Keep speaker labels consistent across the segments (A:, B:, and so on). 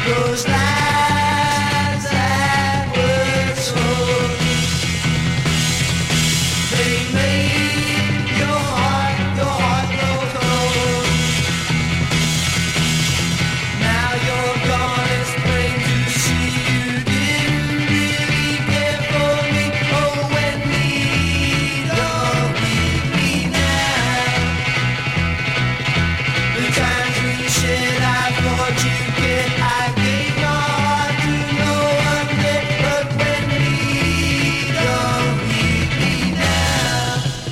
A: Those lies that were told, they made your heart grow cold. Now you're gone, it's plain to see you didn't really care for me. Oh, Wendy, don't leave me now. The times we shared, I thought you'd get. I gave my heart to no one yet, but Wendy, don't leave me now.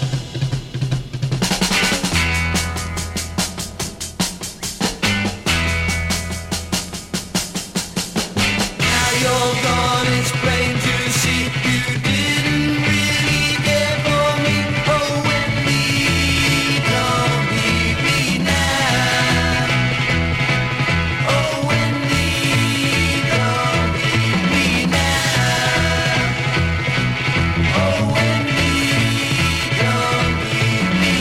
A: Now you're gone, it's plain to see you didn't really care for me. Oh, Wendy, don't leave me now. Oh, Wendy, don't leave me now. Oh, Wendy, don't leave me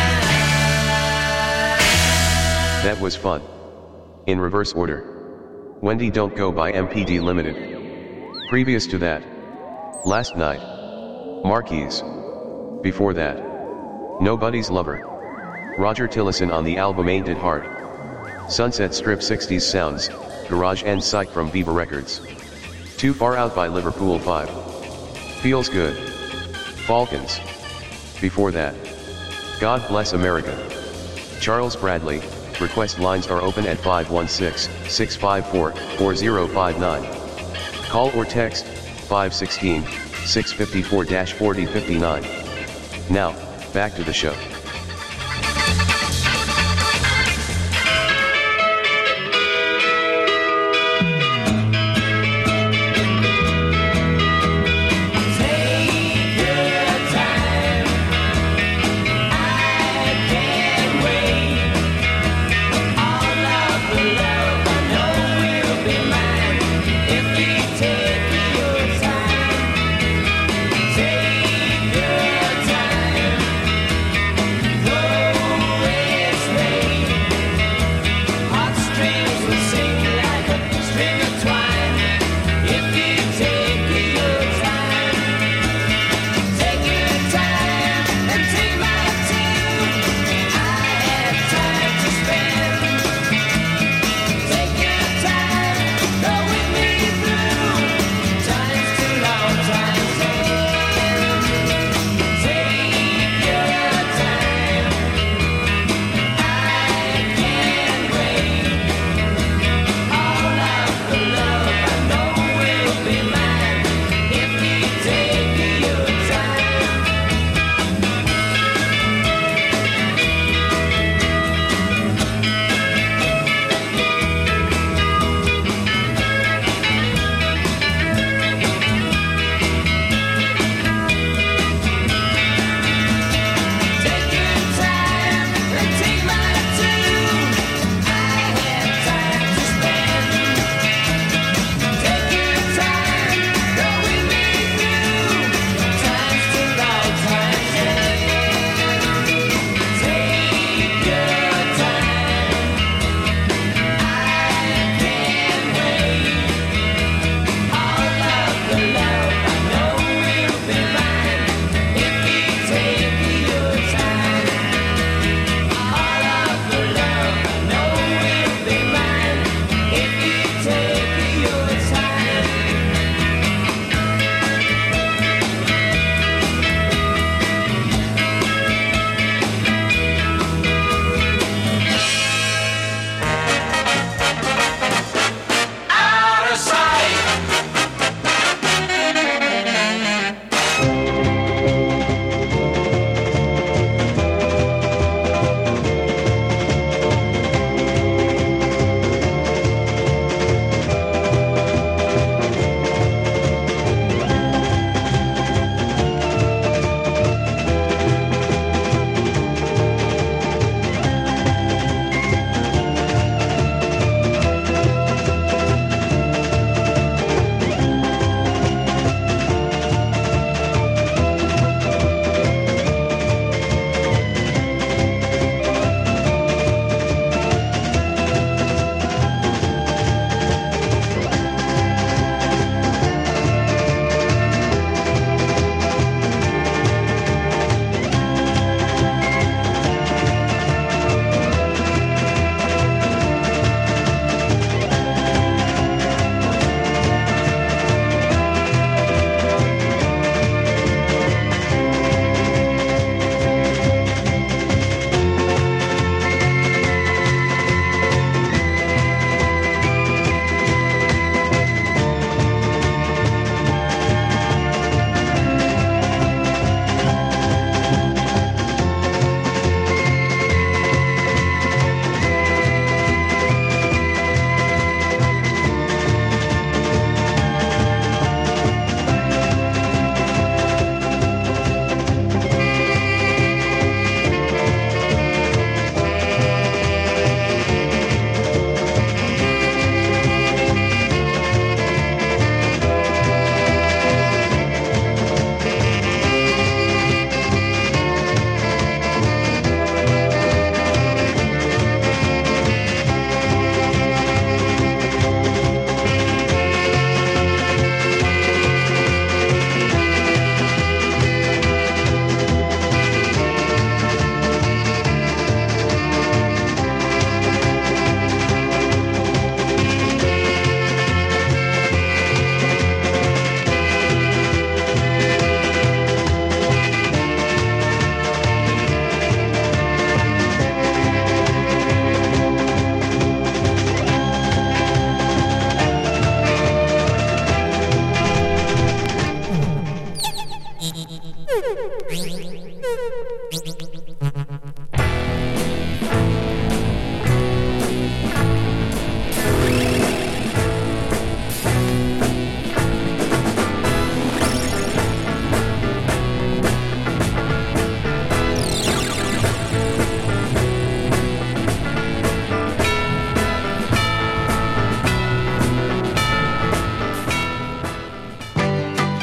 A: now.
B: That was fun. In reverse order. Wendy Don't Go by MPD Limited. Previous to that, Last Night, Marquise. Before that, Nobody's Lover, Roger Tillotson on the album Ain't It Hard. Sunset Strip 60s Sounds, Garage and Psych from Viva Records. Too Far Out by Liverpool 5. Feels Good. Falcons. Before that, God Bless America. Charles Bradley. Request lines are open at 516-654-4059. Call or text 516-654-4059. Now, back to the show.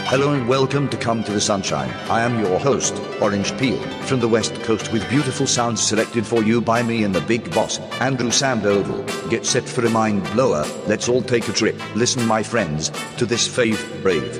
C: Hello and welcome to Come to the Sunshine. I am your host, Orange Peel, from the West Coast with beautiful sounds selected for you by me and the big boss, Andrew Sandoval. Get set for a mind blower. Let's all take a trip. Listen, my friends, to this Faith Brave.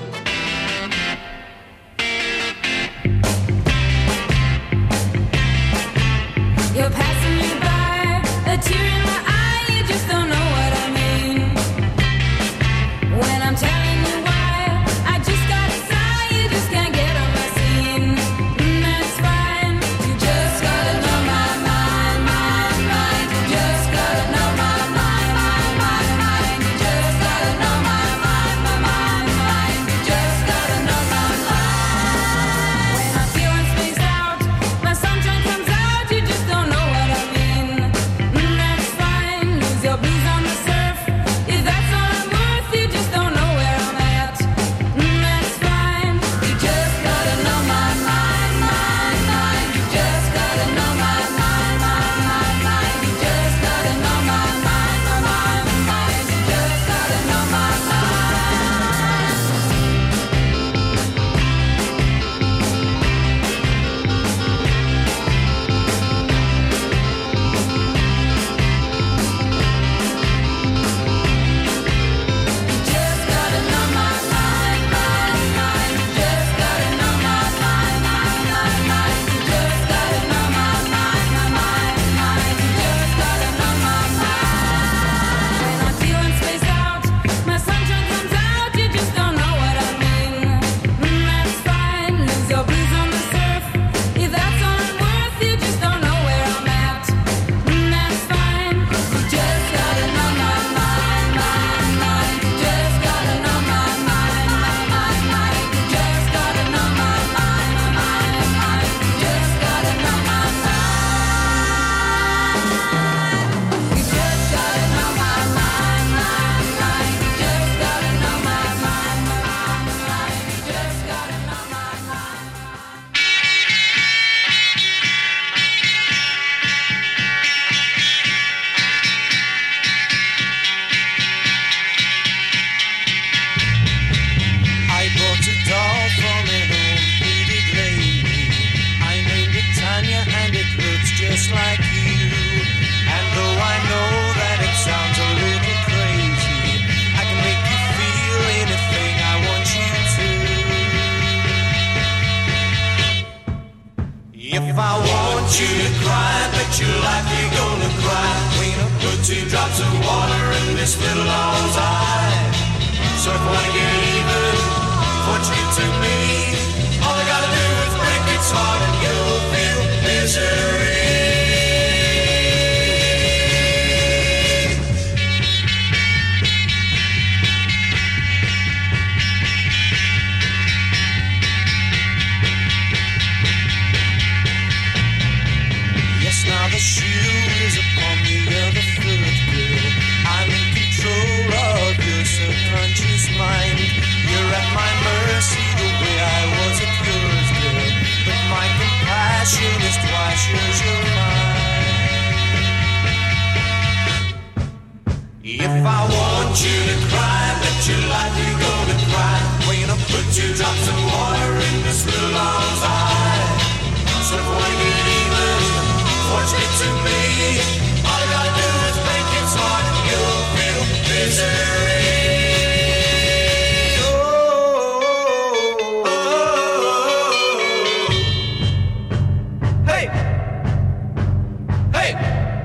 D: You're passing me by, a tear in my eye, you just don't know what I mean. When I'm telling you why, I just gotta sigh, you just can't get on my scene. That's fine, you just gotta know my mind. You just gotta know my mind. You just gotta know my mind. You just gotta know my mind. When I'm feeling spaced out, my sunshine comes out, you just don't know what I mean. That's fine, lose your blues on the surf. If that's all I'm worth, you just don't know where I'm at. That's fine, you just gotta know my mind. You just gotta know my mind. You just gotta know my mind. You just gotta know my mind. Just gotta know my mind. Just gotta know my mind. Just gotta know my mind. Just gotta know my mind. When I'm feeling spaced out, my sunshine comes out, you just don't know what I mean. That's fine, lose your blues on the surf. If that's all I'm worth, you just don't know where I'm at. That's fine, you just gotta know my mind. You just gotta know my mind. You just gotta know my mind. You just gotta know my mind. You just gotta know my mind. You just gotta know my mind. You just gotta know my mind.
A: I bought a doll from an old-bearded lady. I named it Tanya and it looks just like you. And though I know that it sounds a little crazy, I can make you feel anything I want you to. If I want you to cry, bet your life you're gonna cry. When I put 2 drops of water in this little doll's eye. So if I wanna get even, what you did to me, all I gotta do is break its heart and you'll feel misery. Yes, now the shoe is upon the other foot, girl. I'm in control of your subconscious mind. You're at my mercy the way I was at yours, girl. But my compassion is twice yours, you're mine. If I want you to cry, bet your life you're gonna cry. When I put 2 drops of water in this little long's eye. So if I wanna get even, what you did to me, all I gotta do is break its heart and you'll feel misery. Hey! Hey!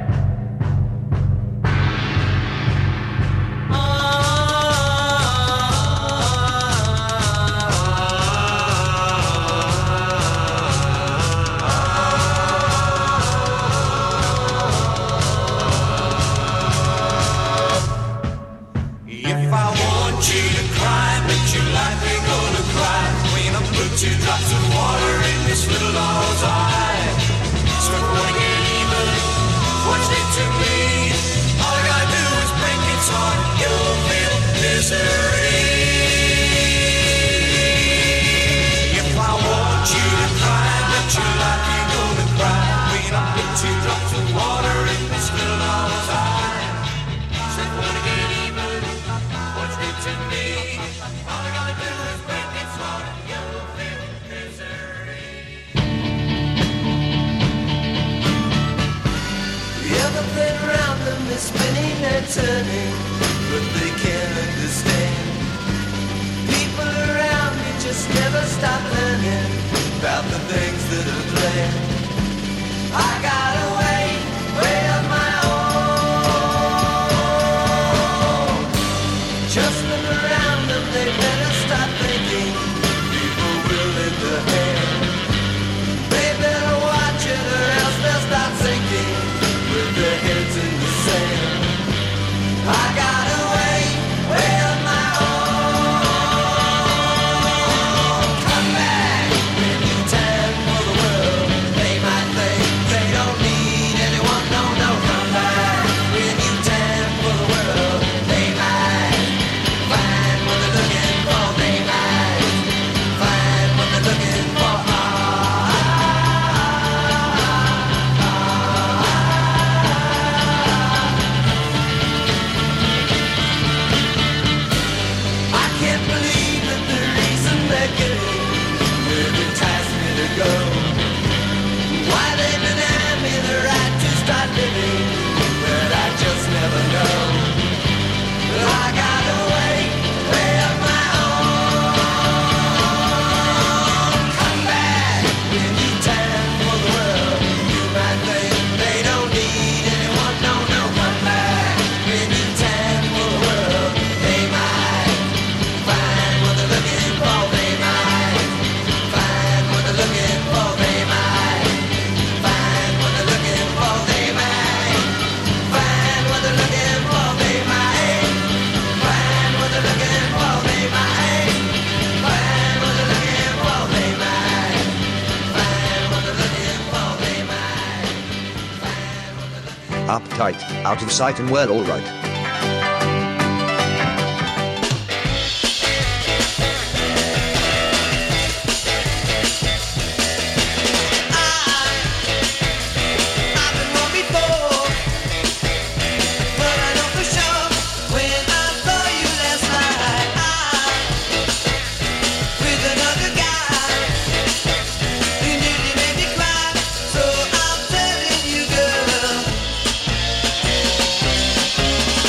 A: If I want you to cry, bet your life you're gonna cry. When I put 2 drops of water in this little doll's eye. So if I wanna get even, what you did to me, all I gotta do is break its heart, you'll feel misery. If I want you to cry, bet your life you're gonna cry. When I put 2 drops of water in this little doll's eye. So if I wanna get even, what you did to me, all I gotta do is break its they're turning, but they can't understand. People around me just never stop learning about the things that are planned. I got a way of my own. Just look around them, they better stop thinking. People will lend a hand. They better watch it or else they'll start sinking with their heads in the sand. I got a way of my own. Come back when you time for the world. They might think they don't need anyone. No, no, come back when you time for the world. They might find what they're looking for. They might find what they're looking for. I can't believe that the reason they're giving will entice me to go. Why they deny me the right to start living, but I just never know. But I got a way of my own. Come back when you time for the world. You might think they don't need anyone. No, no, come back when you time for the world. They might find what they're looking for. They might find what they're looking for. They might find what they're looking for. They might find what they're looking for. They might find what they're looking for. They might find what they're looking for. They might find what they're looking for. They might find what they're looking for.
C: Uptight, out of sight and well, all right.
A: I've been wrong before, but I know for sure when I saw you last night, with another guy, you nearly made me cry. So I'm telling you, girl,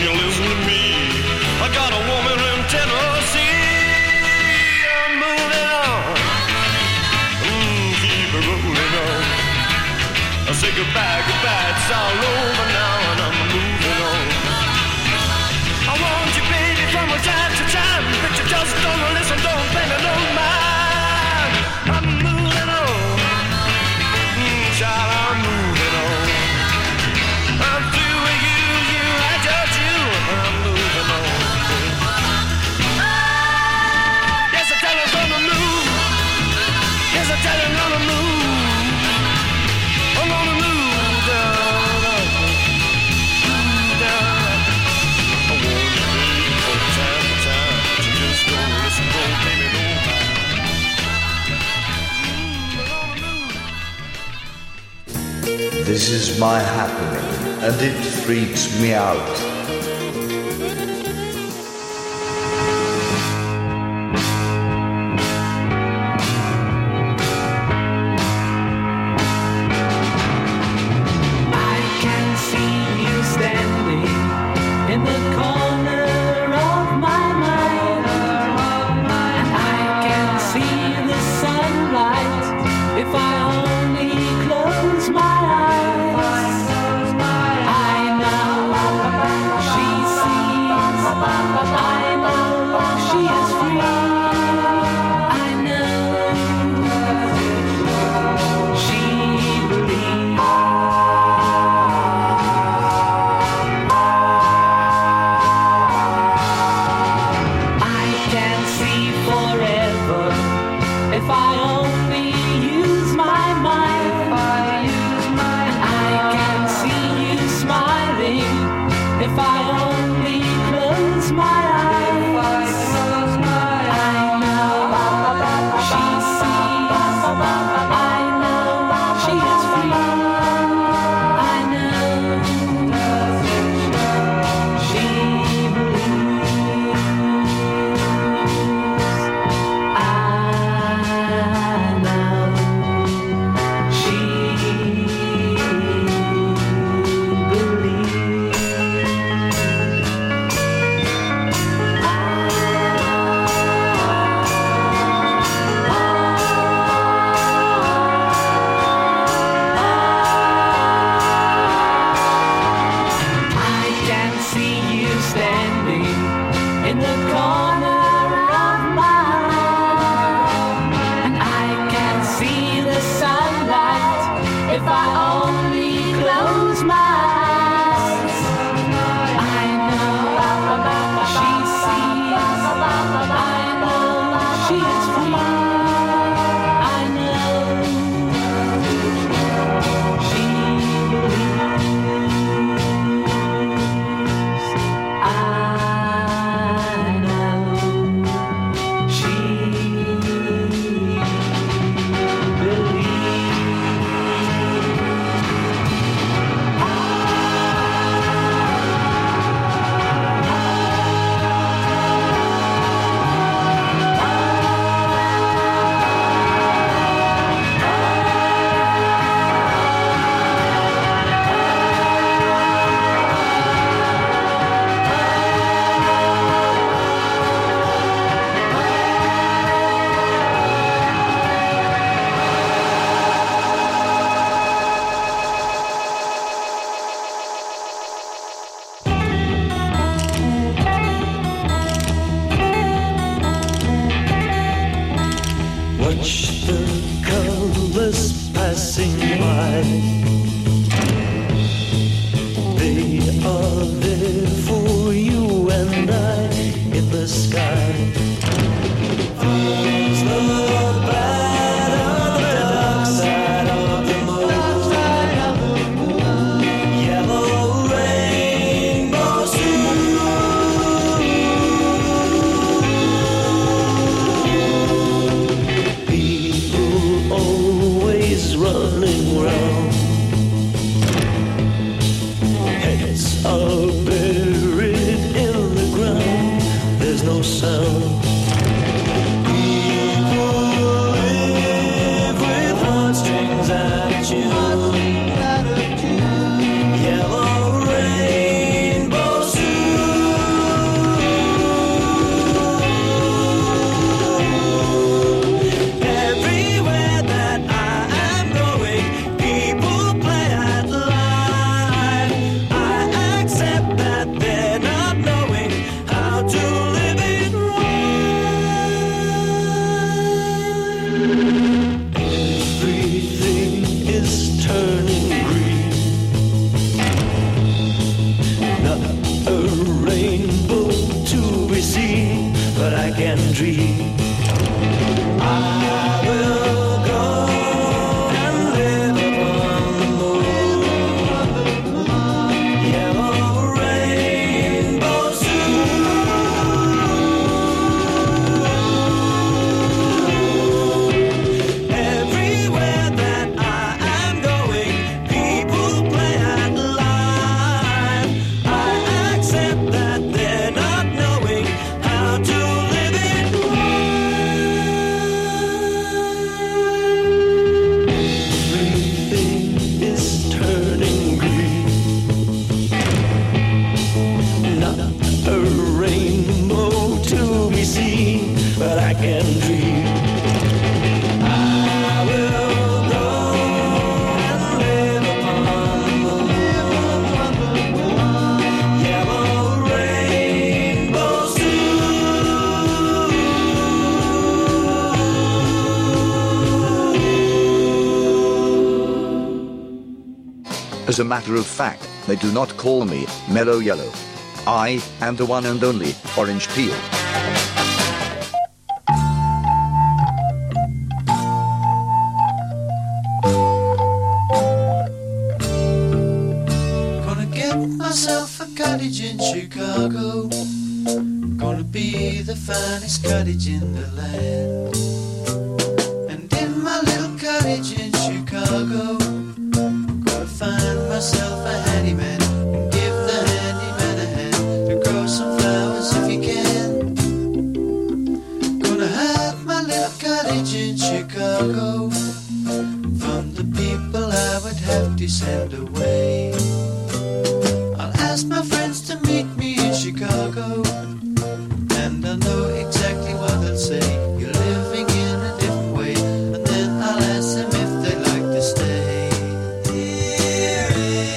E: you listen to me? I got a woman in Tennessee. I'm moving on. Keep it rolling on. I say goodbye, goodbye, it's all over now, and I'm moving on. I want you, baby, from time to time, but you just don't listen, don't pay me no mind. I'm moving on, child, I'm moving on. I'm through with you, I judge you, I'm moving on. Yes, I tell you I'm gonna move. Yes, I tell you I'm gonna move. I'm gonna move down, down. I want you, baby, from time to time, but you just don't listen, don't pay me no mind. I'm gonna move.
C: This is my happening, and it freaks me out.
A: I can see you standing in the corner of my mind, and I can see the sunlight if I only close my eyes. I know she sees, I know she is free. I know she believes. I can see forever if I only use my mind. And I can see you smiling if I only close my eyes. I know she sees, I know she is free. I know she believes. I know she I can see you standing in the corner of my room, and I can see the sunlight if I only close my eyes. I know she sees, I know she is free. I know she believes. I know she
E: Watch the colors passing by. They are there for you and I in the sky. There's the bad of the dark side of the moon. Yellow rainbows people always running round. Heads are buried in the ground. There's no sound. People live with heartstrings out of tune. Yellow rainbows soon.
C: As a matter of fact, they do not call me Mellow Yellow. I am the one and only Orange Peel.
A: Gonna get myself a cottage in Chicago. Gonna be the finest cottage in the land. And in my little cottage in Chicago, gonna find myself a handyman and give the handyman a hand to grow some flowers if he can. Gonna hide my little cottage in Chicago from the people I would have to send away. I'll ask my friends to meet me in Chicago, and I know exactly what they'll say. You're living in a different way. And then I'll ask them if they'd like to stay here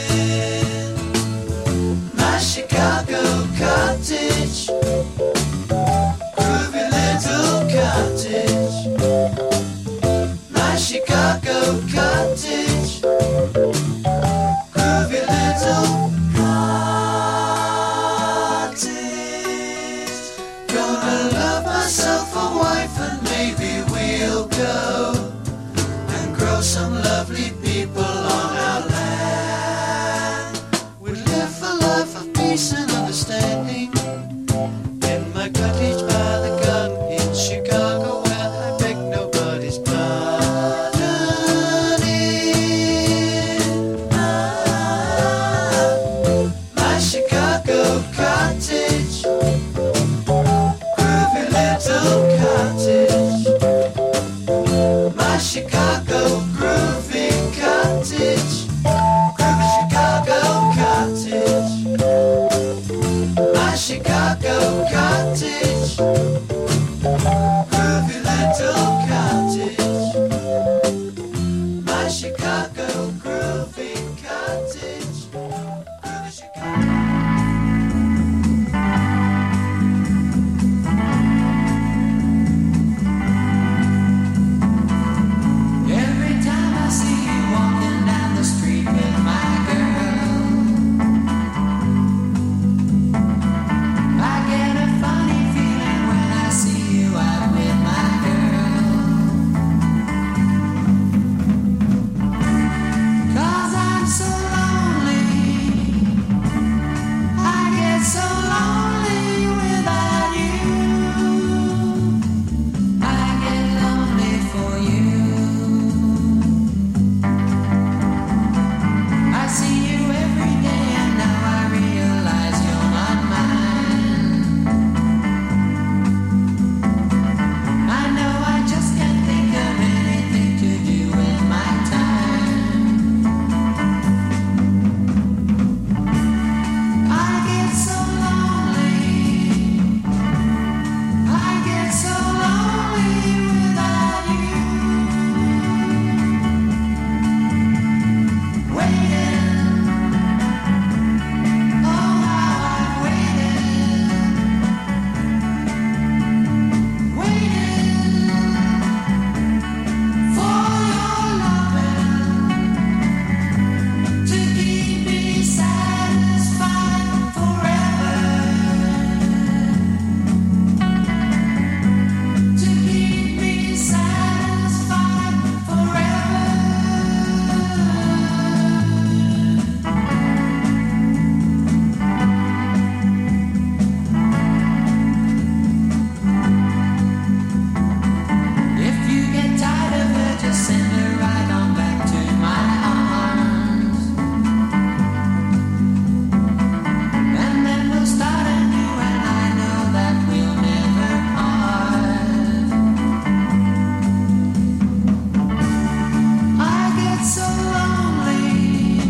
A: in my Chicago cottage, groovy little cottage, my Chicago cottage, groovy little cottage. Gonna love myself a wife and maybe we'll go and grow some lovely people on our land. We'll live a life of peace and understanding in my cottage by the garden in Chicago, where I beg nobody's pardon. In my Chicago cottage, groovy little cottage, my Chicago groovy cottage, groovy Chicago cottage, my Chicago cottage, groovy little cottage, my Chicago groovy cottage, groovy Chicago. Every time I see you walking down the street with my girl, I get a funny feeling when I see you out with my girl. 'Cause I'm so lonely, I get so lonely without you. I get lonely for you. I see you every day and now I realize you're not mine. I know I just can't think of anything to do with my time. I get so lonely, I get so lonely without you. Waiting, oh how I've waited, waiting for your loving to keep me satisfied forever, to keep me satisfied forever. If you get tired of her, just send her right on back to my arms. And then we'll start anew, and I know that we'll never part. I get so lonely,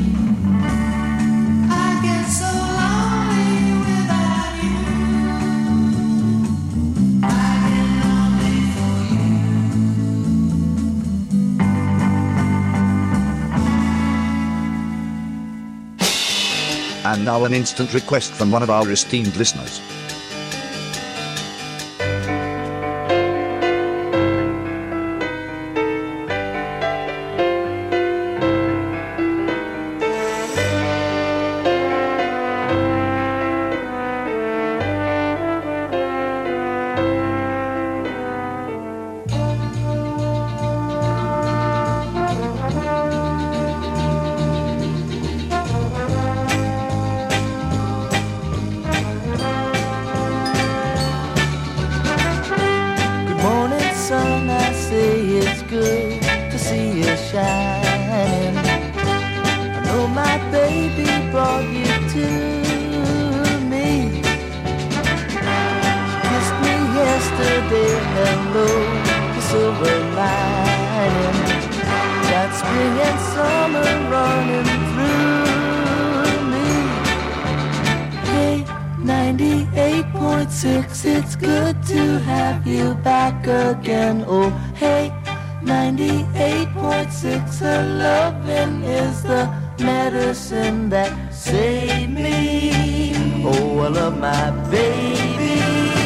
A: I get so lonely without you. I get lonely for you.
C: And now an instant request from one of our esteemed listeners.
F: shining. I know my baby brought you to me. She kissed me yesterday, hello, the silver lining. Got spring and summer running through me. Hey, 98.6, it's good to have you back again. Oh, hey, 98.6, her loving is the medicine that saved me. Oh, I love my baby.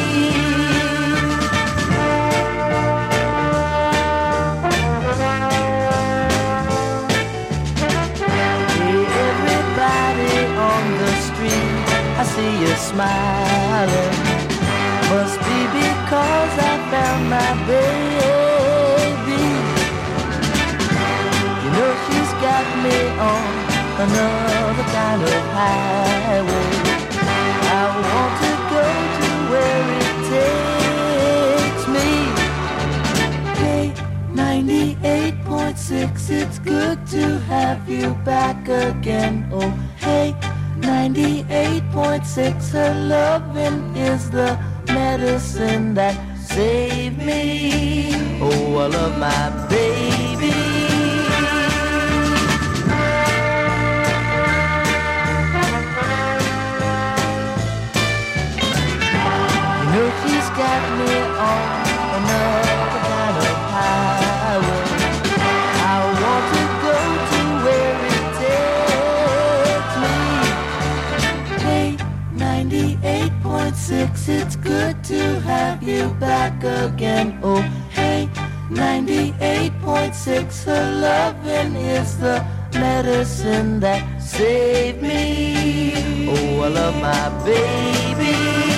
F: Hey, everybody on the street, I see you smiling. Must be because I found my baby. You know she's got me on another kind of highway. I want to go to where it takes me. Hey, 98.6, it's good to have you back again. Oh, hey, 98.6, her loving is the medicine that saved me. Oh, I love my baby. You know she's got me on another kind of highway. I want to go to where it takes me. Hey, 98.6, it's good to have you back again. Oh, hey, 98.6, her loving is the medicine that saved me. Oh, I love my baby.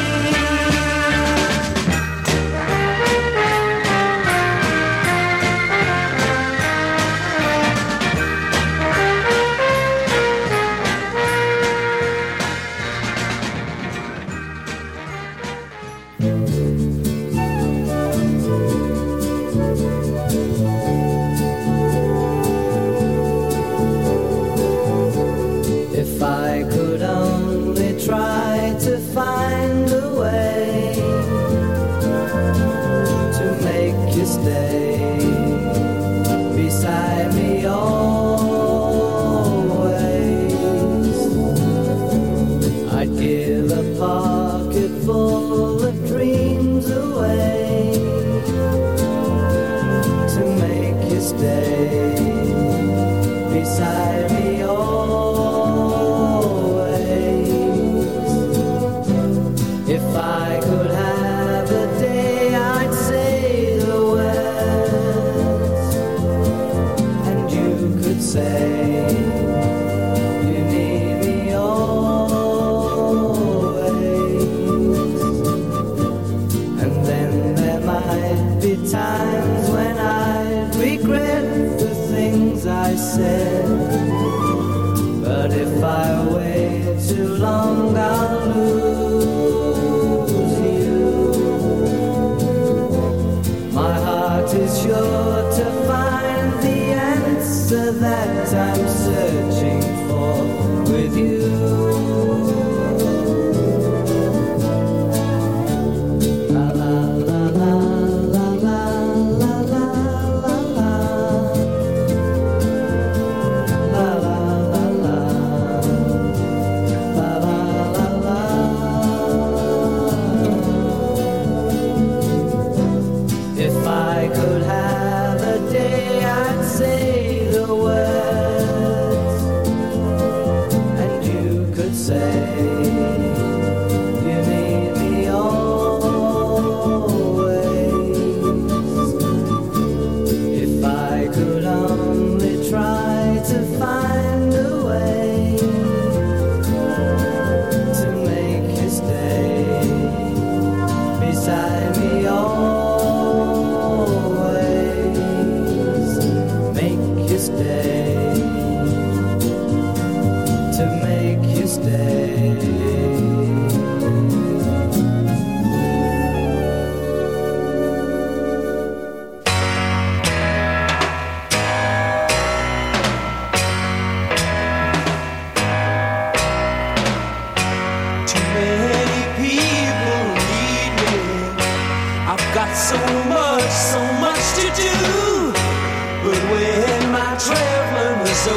A: If I could only try to find a way to make you stay beside me always, I'd give a pocket full of dreams away to make you stay beside me always. If I could have a day, I'd say the words, and you could say you need me always. And then there might be times when I'd regret the things I said. But if I wait too long, I'll lose you. My heart is sure to find the answer that I'm searching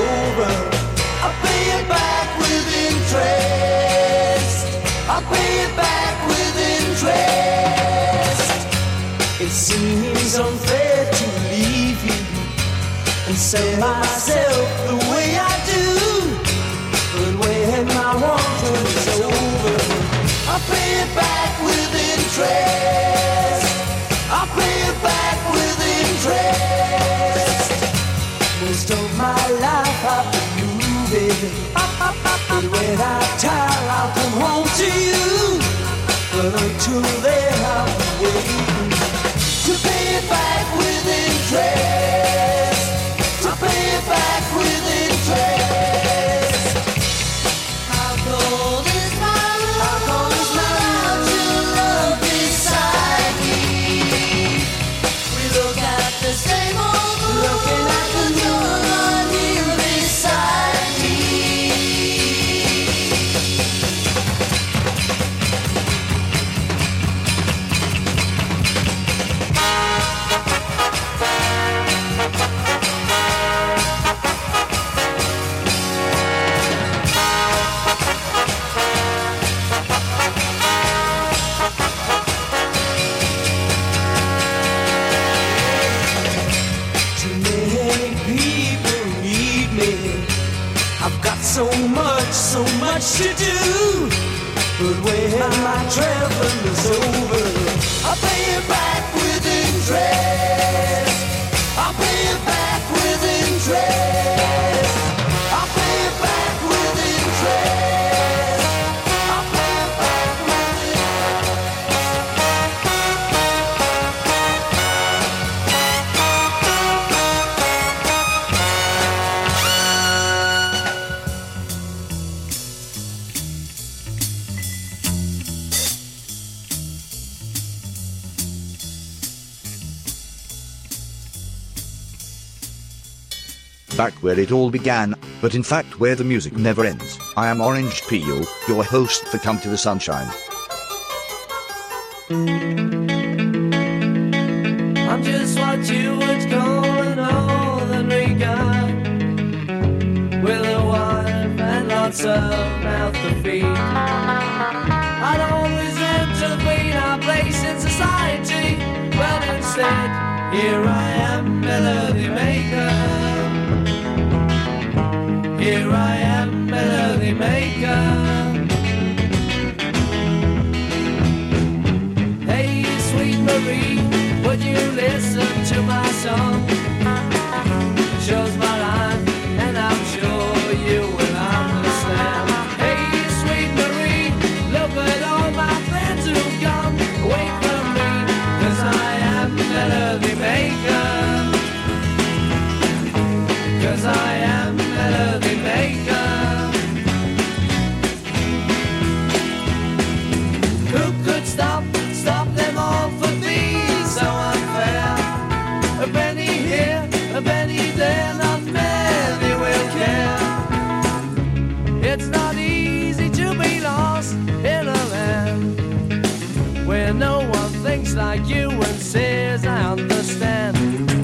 A: over, I'll pay it back with interest. I'll pay it back with interest. It seems unfair to leave you and sell myself the way I do. But when my wrongdoing is over, I'll pay it back with interest. I'll pay it back with interest. Most of my life I've been moving, but when I'm tired I'll come home to you. But until then I'll be waiting to pay it back with interest. To pay it back with interest. How cold is my love? How cold is my love? Your love beside me. We look at the same old moon, looking at the moon on you beside me. Too many people need me. I've got so much to do. But when my traveling is over, I'll pay it back with interest. I'll pay it back with interest. I'll pay it back with interest. I'll pay it back with
C: Back where it all began, but in fact where the music never ends. I am Orange Peel, your host for Come to the Sunshine.
A: I'm just what you would call an ordinary guy, with a wife and lots of mouth to feed. I'd always intervene our place in society, but instead, here I am, melody maker. Here I am, melody maker. Hey, sweet Marie, would you listen to my song? Shows my life, and I'm sure you will understand. Hey, sweet Marie, look at all my friends who've gone away from me, 'cause I am melody maker. 'Cause I am melody maker. Who could stop them all for being so unfair? A penny here, a penny there, not many will care. It's not easy to be lost in a land where no one thinks like you and says I understand.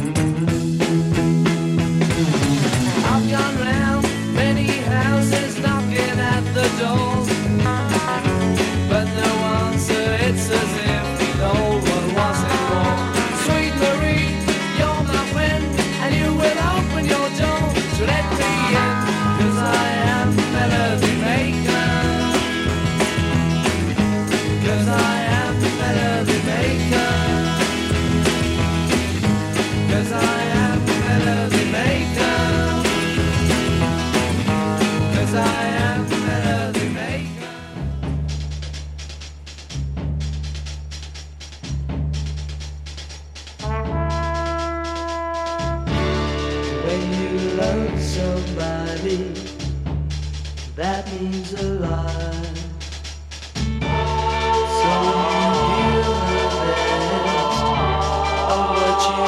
A: I've gone round many houses knocking at the door, but no answer, it's as if the old one wasn't born. Sweet Marie, you're my friend, and you will open your door to let me in, 'cause I am melody maker. 'Cause I am melody maker. 'Cause I am melody maker. 'Cause I am melody maker. When you love somebody, that means a lot. So you give the best of what you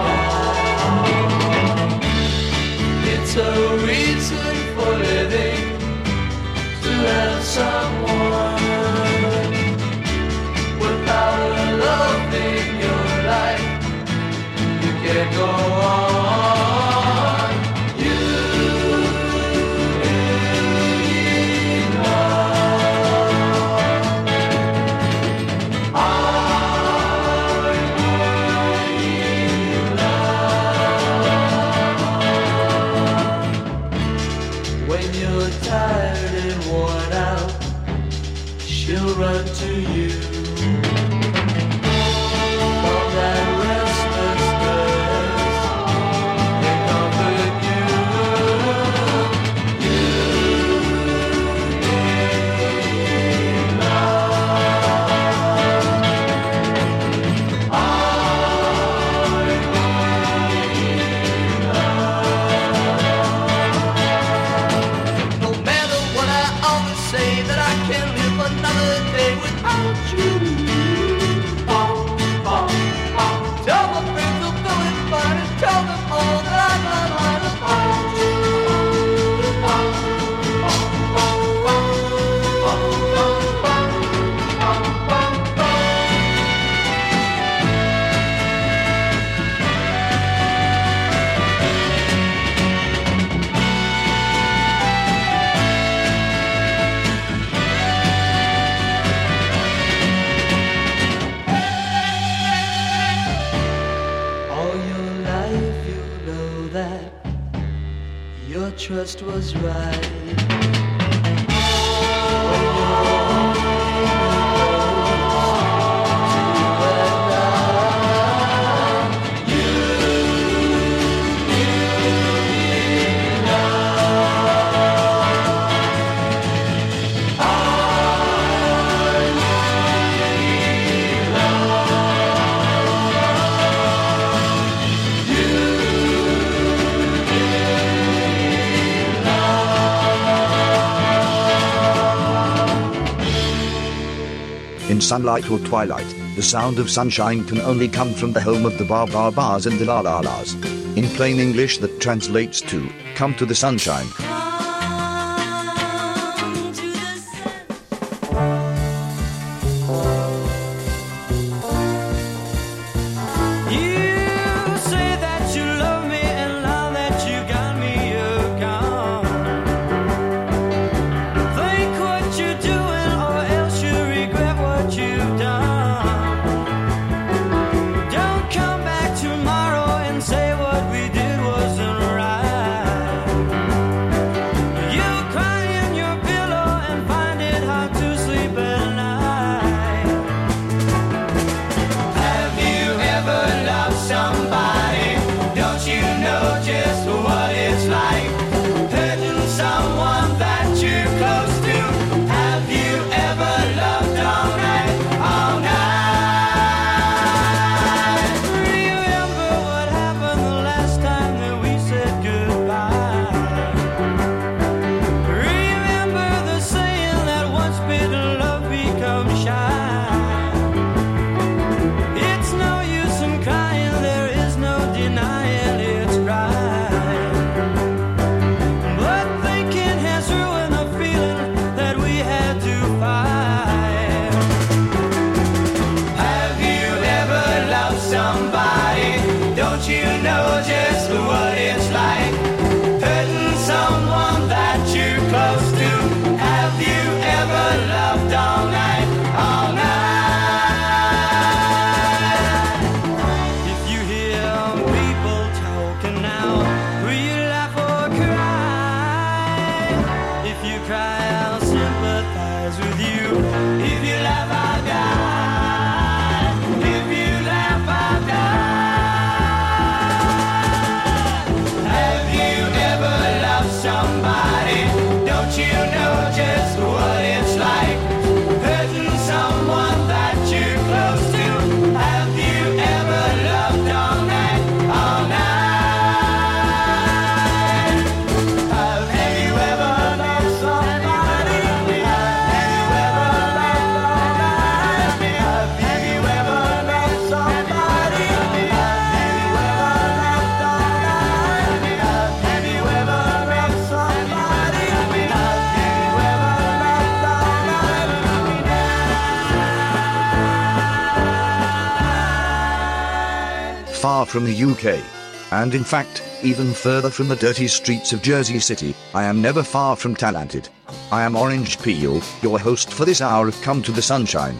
A: got. It's a reason for living, to have someone. Without a love in your life, you can't go on. You When you're tired and worn out, she'll run to you. From that restlessness, they comfort you. You need love. I need love. No matter what I always say, that I can't live another day without you. Tell my friends I'm feeling fine and tell them all that I'm not lying about you. All your life you know that your trust was right. When you're
C: In sunlight or twilight, the sound of sunshine can only come from the home of the Bar Bar Bars and the La La Las. In plain English that translates to, come to the sunshine.
D: Come to the
E: You say that you love me, and now that you got me, you're gone. Think what you're doing, or else you regret what you've done. Don't come back tomorrow and say what we did wasn't right. You cry in your pillow and find it hard to sleep at night. Have you ever loved somebody? Don't you know just what it's like? Hurting someone that you're close to. Have you ever loved all night, all night? Remember what happened the last time that we said goodbye. Remember the saying that once bitten love becomes shy. It's no use in crying, there is no denying it's right. But thinking has ruined the feeling that we had to fight. Have you ever loved somebody? Don't you know just what it's like? Hurting someone that you're close to. Have you ever loved all night, all night? If you hear people talking now, will you laugh or cry? If you cry, I'll sympathize with you. If you laugh, I'll die. If you laugh, I'll die. Have you ever loved somebody? Don't you know just what it's like? Hurting someone that you're close to. Have you ever loved all night, all night? Have you ever loved somebody? Have you ever loved all night? Have you ever loved somebody? Have you ever loved all night? Have you ever loved somebody? Have you ever loved all night?
C: Far from the UK, and in fact, even further from the dirty streets of Jersey City, I am never far from talented. I am Orange Peel, your host for this hour of Come to the Sunshine.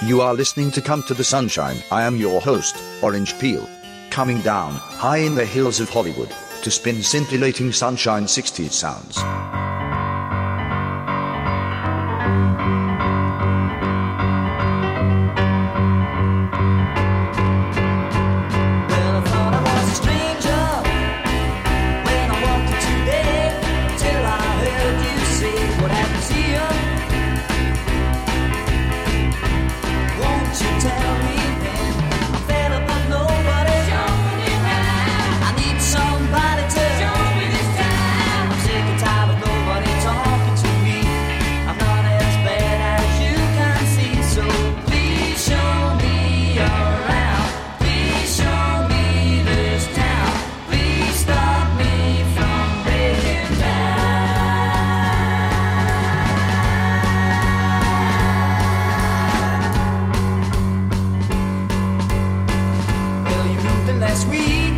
C: You are listening to Come to the Sunshine. I am your host, Orange Peel. Coming down, high in the hills of Hollywood, to spin scintillating sunshine 60s sounds.
A: Well, I thought I was a stranger when I walked into bed, till I heard you say, what happened to you? Won't you tell me then? I'm fed up of nobody. Show me now. I need somebody to show me this time. I'm sick and tired of nobody talking to me. I'm not as bad as you can see, so please show me around. Please show me this town. Please stop me from breaking down. Well, you moved in last week.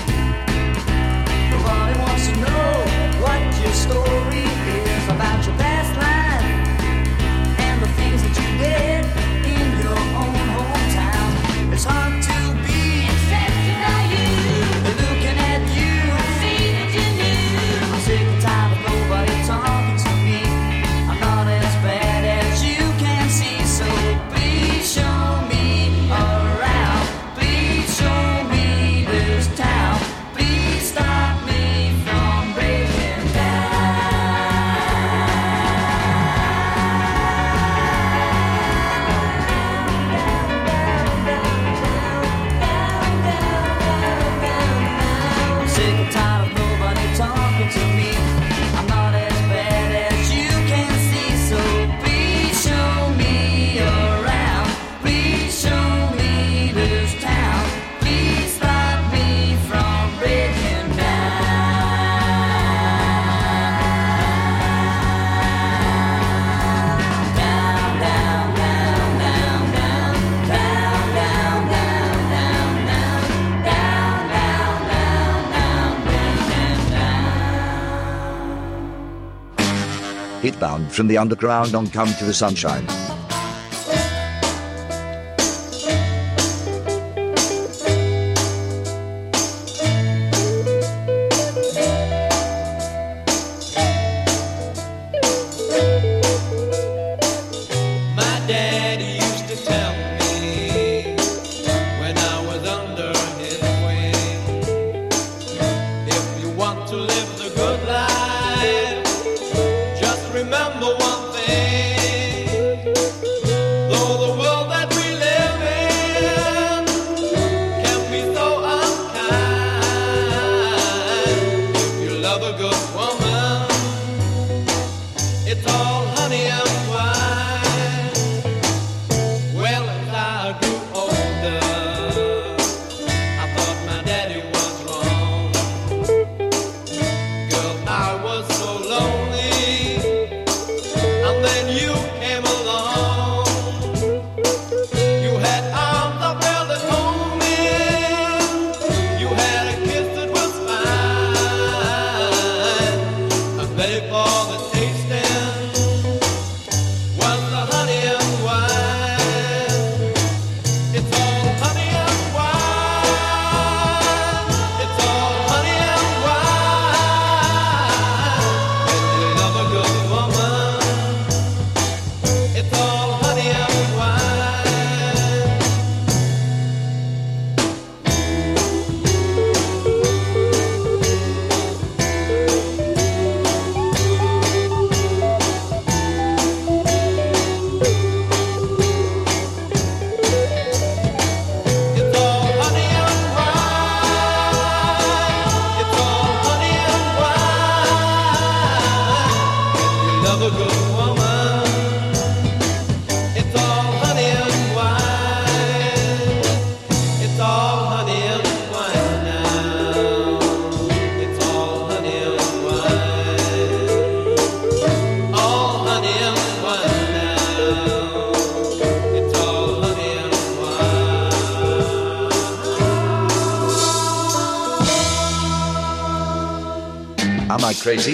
A: Nobody wants to know what your story is about your past life and the things that you did in your own hometown. It's hard to be accepted by you. They're looking at you, see that you knew. I'm sick and tired of nobody talking to me. I'm not as bad as you can see, so please show me around. Please show me this town. Please stop me from breaking down. Sick and tired of nobody talking to me. I'm not as bad as you can see, so please show me around. Please show me this town. Please stop me from breaking down. Down, down, down, down, down, down, down, down, down, down, down, down, down, down, down.
C: Hitbound from the underground on Come to the Sunshine.
E: My daddy used to tell me when I was under his wing, if you want to live the good life, just remember one thing. Though the world that we live in can be so unkind, if you love a good woman, it's all honey and wine. Well, as I grew older, I thought my daddy was wrong. Girl, I was so lonely, and then you came along. You had arms that felt at home in. You had a kiss that was fine. I paid for the tasting. Was the honey and wine. It's all honey and wine. It's all honey and wine. When you love a good woman, it's all honey and wine. It's all honey and wine. It's all honey and wine. When you love a good woman, it's all honey and wine. It's all honey and wine now. It's all honey and wine. All honey and wine now. It's all honey and wine.
C: Am I crazy?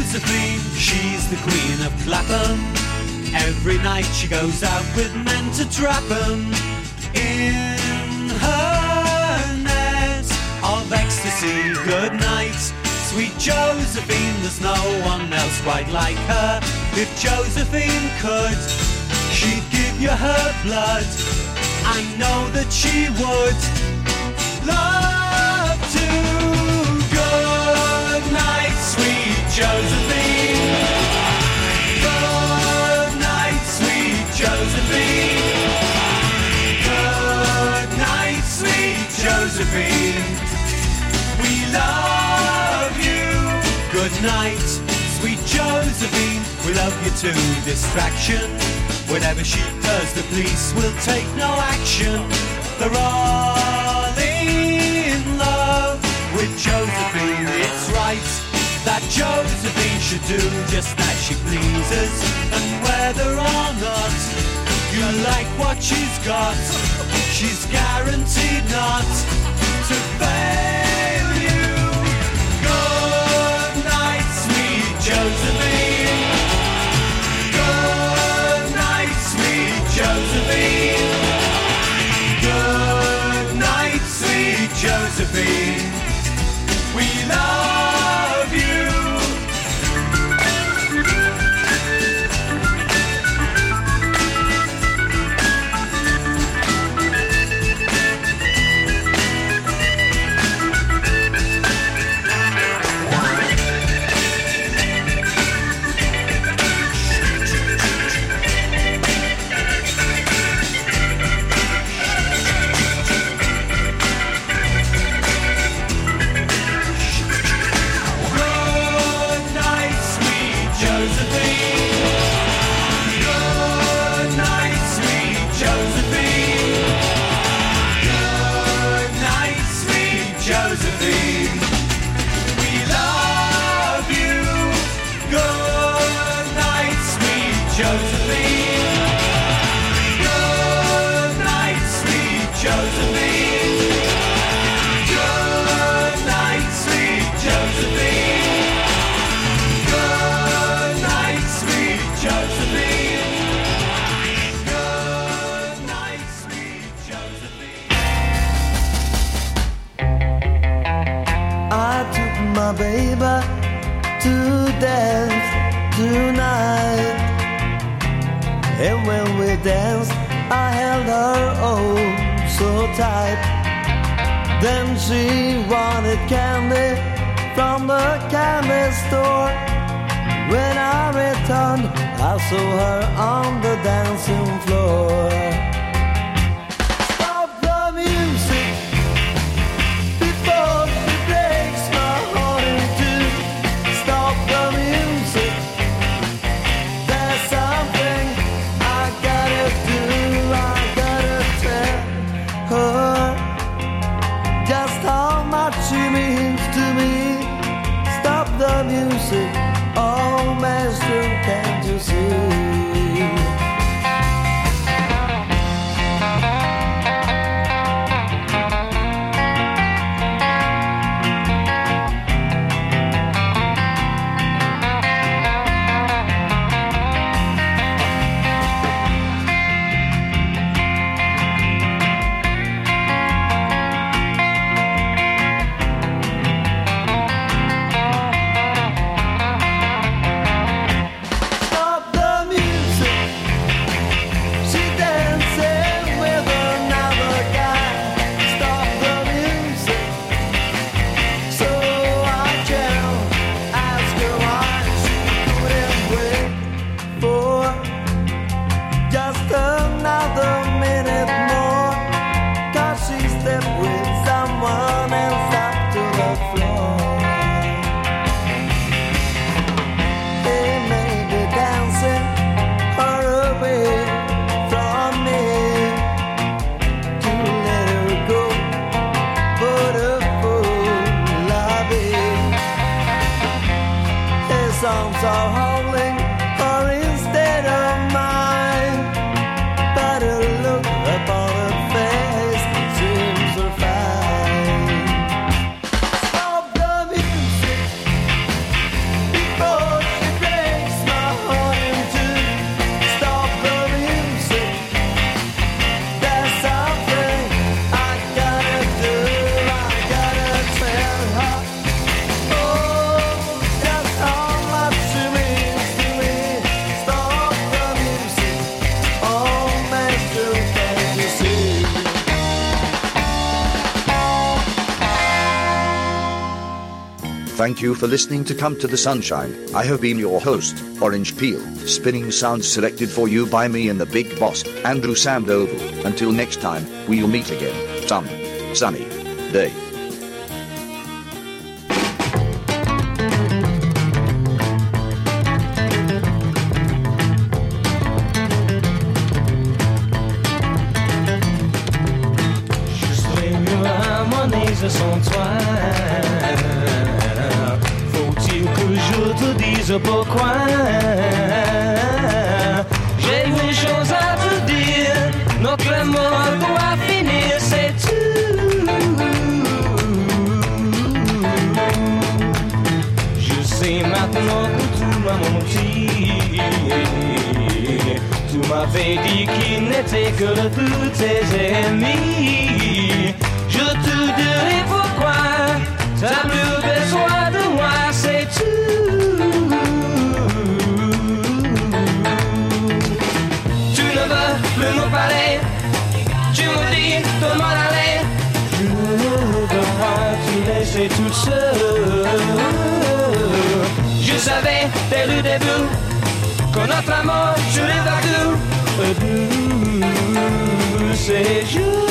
G: Josephine, she's the queen of Clapham. Every night she goes out with men to trap 'em. In her net of ecstasy, good night, sweet Josephine, there's no one else quite like her. If Josephine could, she'd give you her blood. I know that she would love to. Good night, sweet Josephine. Good night, sweet Josephine. Good night, sweet Josephine. We love you. Good night, sweet Josephine. We love you too. Distraction. Whatever she does, the police will take no action. They're all in love with Josephine. It's right that Josephine should do just as she pleases. And whether or not you like what she's got, she's guaranteed not to fail you. Good night, sweet Josephine. Good night, sweet Josephine. Good night, sweet Josephine. We love you.
F: My baby to dance tonight, and when we danced I held her oh so tight. Then she wanted candy from the candy store. When I returned I saw her on the dancing floor. Stop the music before she breaks my heart in two. Stop the music. There's something I gotta do. I gotta tell her just how much she means to me. Stop the music. Oh, master, can't you see? Songs are holding her instead of mine. But a look upon her face seems so fine. Stop the music before
C: Thank you for listening to Come to the Sunshine. I have been your host, Orange Peel, spinning sounds selected for you by me and the big boss, Andrew Sandoval. Until next time, we'll meet again, some sunny day.
H: Sans toi, faut-il que je te dise pourquoi? J'ai une chose à te dire, notre amour doit finir, c'est tout. Je sais maintenant que tu m'as menti, tu m'avais dit qu'il n'était que de tous tes ennemis. Je te dirai pourquoi t'as plus besoin de moi, c'est tout. Tu ne veux plus nous parler, tu me dis de m'en aller. Je ne veux pas te laisser toute seule. Je savais dès le début que notre amour serait vaincu. C'est juste.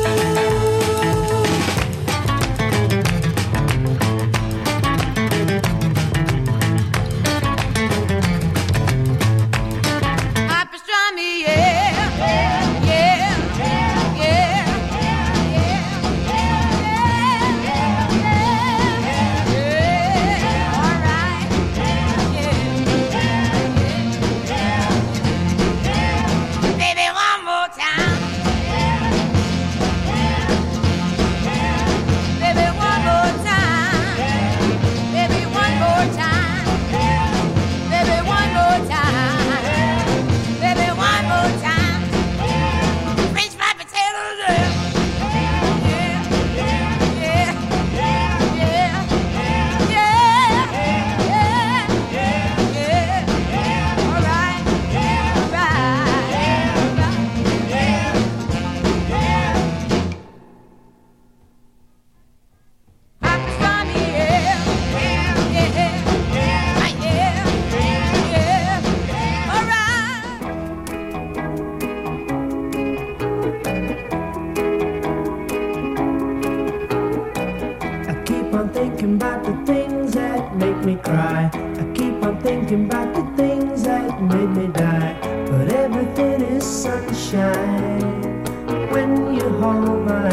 F: thinking about the things that make me cry. I keep on thinking about the things that made me die. But everything is sunshine when you hold my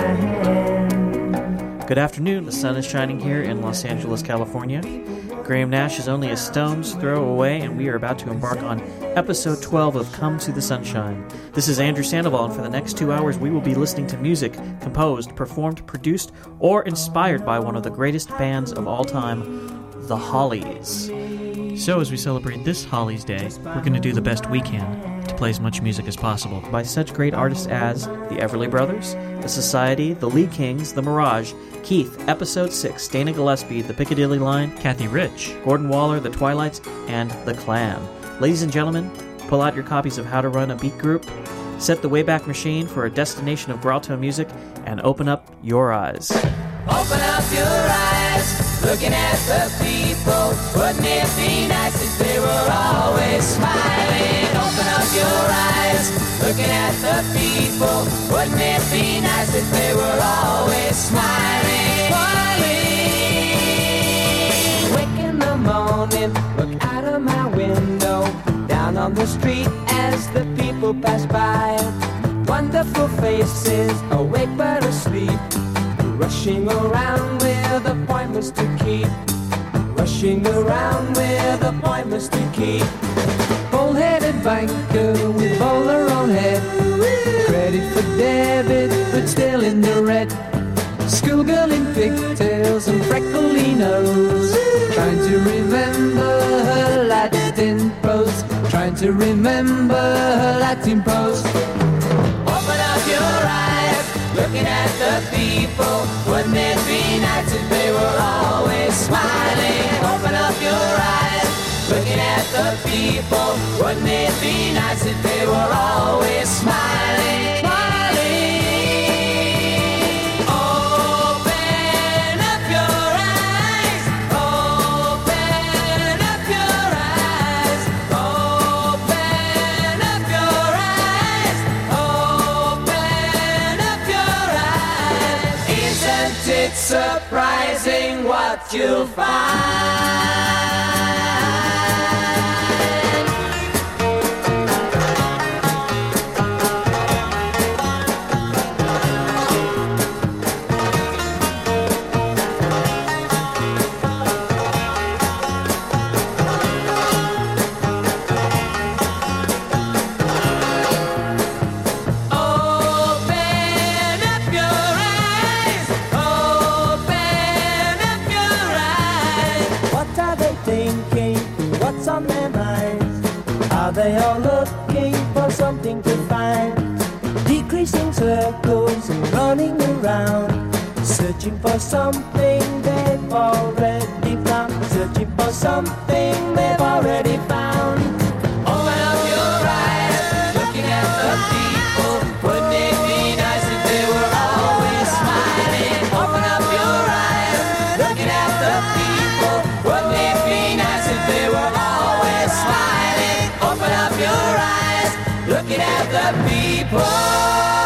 F: hand.
I: Good afternoon. The sun is shining here in Los Angeles, California. Graham Nash is only a stone's throw away, and we are about to embark on episode 12 of Come to the Sunshine. This is Andrew Sandoval, and for the next 2 hours we will be listening to music composed, performed, produced, or inspired by one of the greatest bands of all time, the Hollies. So as we celebrate this Hollies Day, we're going to do the best we can to play as much music as possible by such great artists as the Everly Brothers, the Society, the Lee Kings, the Mirage, Keith, Episode 6, Dana Gillespie, the Piccadilly Line, Kathy Rich, Gordon Waller, the Twilights, and the Clan. Ladies and gentlemen, pull out your copies of How to Run a Beat Group, set the Wayback Machine for a destination of grotto music, and open up your eyes.
A: Open up your eyes, looking at the people. Wouldn't it be nice if they were always smiling? Open up your eyes, looking at the people. Wouldn't it be nice if they were always smiling? Smiling. Wake in the morning, look out of my window, down on the street as the people pass by. Wonderful faces, awake but asleep, rushing around with appointments to keep. Rushing around with appointments to keep. Bull-headed banker with bowler on head, credit for debit but still in the red. Schoolgirl in pigtails and freckly nose, trying to remember her Latin prose. Trying to remember her Latin prose. Open up your eyes, looking at the people. Wouldn't it be nice if they were always smiling? Open up your eyes, looking at the people. Wouldn't it be nice if they were always smiling? Smiling. Open up your eyes, what you'll find.
F: Are they all looking for something to find? Decreasing circles and running around, searching for something they've already found. Searching for something they've already found.
A: Open up your eyes, looking at the people. Wouldn't it be nice if they were always smiling? Open up your eyes, looking at the people. Wouldn't it be nice if they were always smiling? Open up your eyes, looking at the people.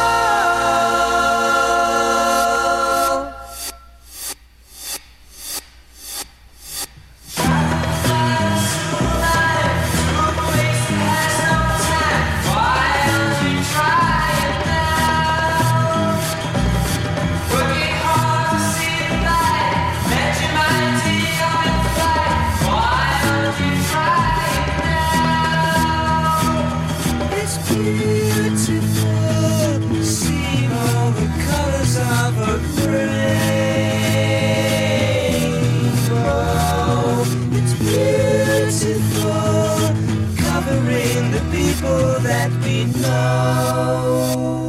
A: That we know.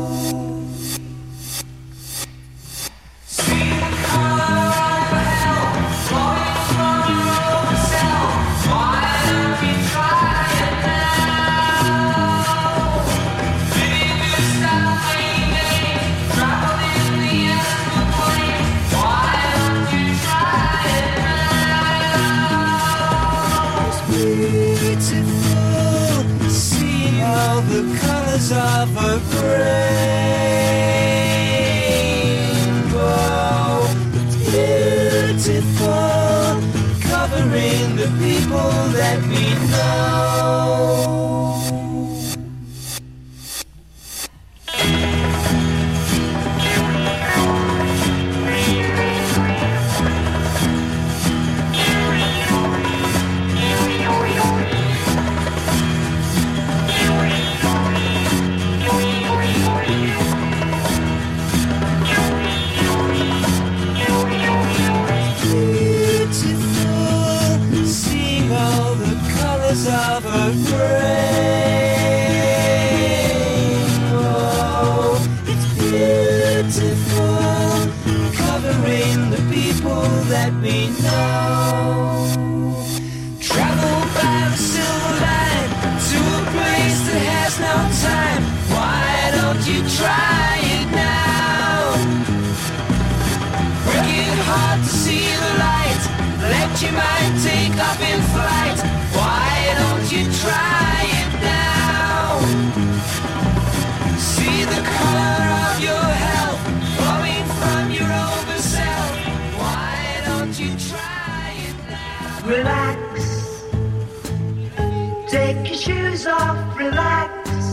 A: See the color of hell flowing from your own cell. Why don't we try it now? Did you stop thinking? Travel in the astral plane. Why don't you try it now? It's beautiful. All the colors of a rainbow. It's beautiful, covering the people that we know. Of a rainbow. It's beautiful, covering the people that we know. Travel by the silver line to a place that has no time. Why don't you try it now? Work it hard to see the light. Let your mind take off in flight. Why don't you try it now? See the color of your health flowing from your over self. Why don't you try it now?
J: Relax. Take your shoes off, relax.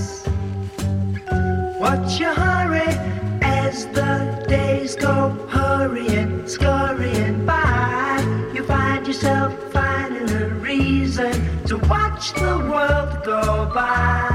J: What's your hurry as the days go hurrying, scurrying by? You find yourself finding a reason to watch the world go by.